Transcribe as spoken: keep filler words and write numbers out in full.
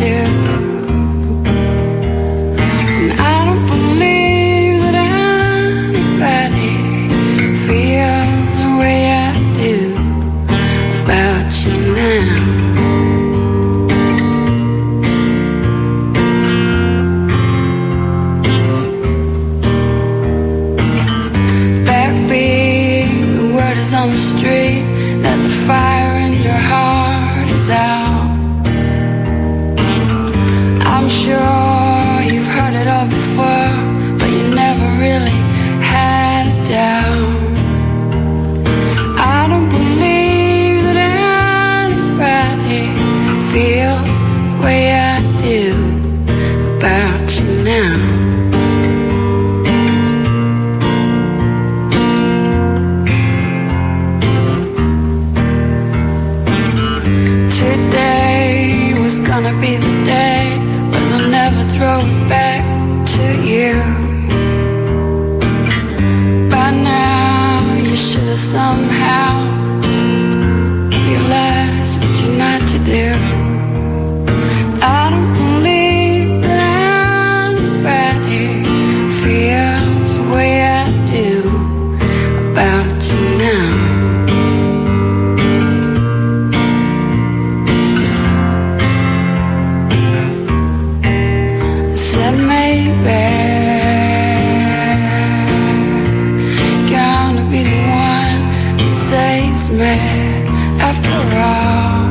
do. And I don't believe that anybody feels the way I do about you now. Backbeat, the word is on the street that the fire in your heart is out. I'm sure you've heard it all before, but you never really had a doubt. I don't believe that anybody feels the way I do about you now. Today was gonna be the day when they'll never throw it back to you. By now you should have somehow realized what you're not to do. I don't believe that anybody feels the way I do about you now. Said maybe gonna be the one that saves me after all.